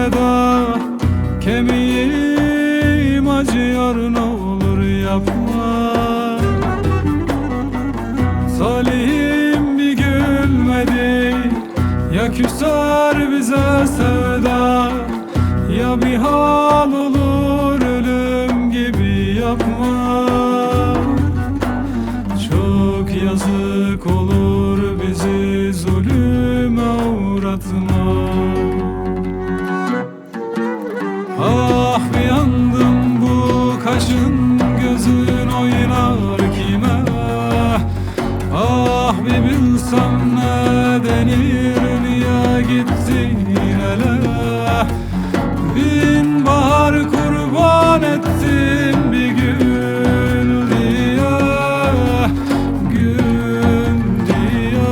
sevda, kemiğim acıyor, ne olur yapma. Salihim bir gülmedi, ya küser bize sevda, ya bir hal olur ölüm gibi yapma. Çok yazık olur, bizi zulüme uğratma. Ah bir yandım bu kaşın gözün oynar kime. Ah bir bilsem ne denir niye gittin hele. Bin bahar kurban ettim bir gül diye, gül diye.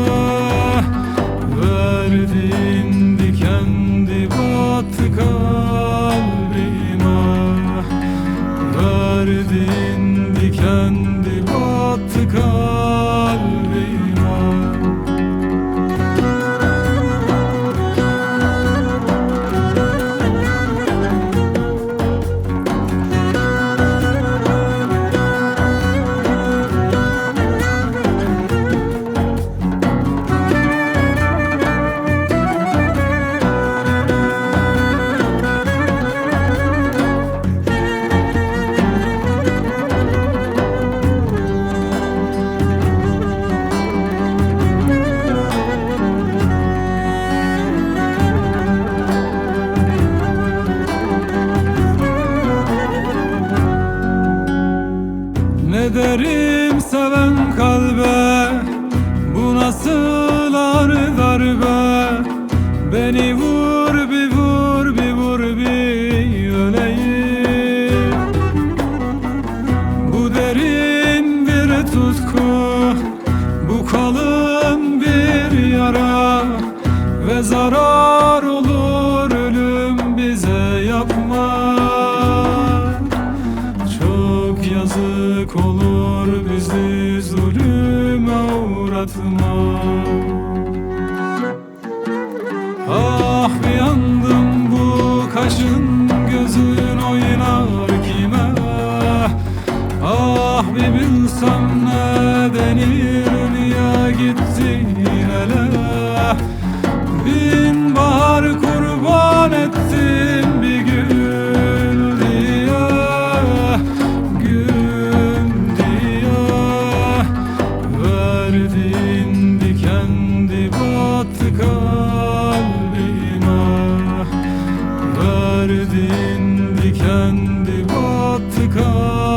Verdiğin dikendi battı kalbime. Verdiğin dikendi battı kalbime. Ne derim seven kalbe, bu nasıl ağır darbe. Beni vur bir vur bir vur bir öleyim. Bu derin bir tutku, bu kalın bir yara ve zarar olur ölüm bize yapma. Çok yazık olur, bizi zulüme uğratma. Ah bir yandım bu kaşın gözün oynar kime. Ah bir bilsem ne denir niye gittin hele. Bin bahar kurban ettim bir gül diye, gül diye. Verdiğin dikendi battı kalbime. Verdiğin dikendi battı kalbime.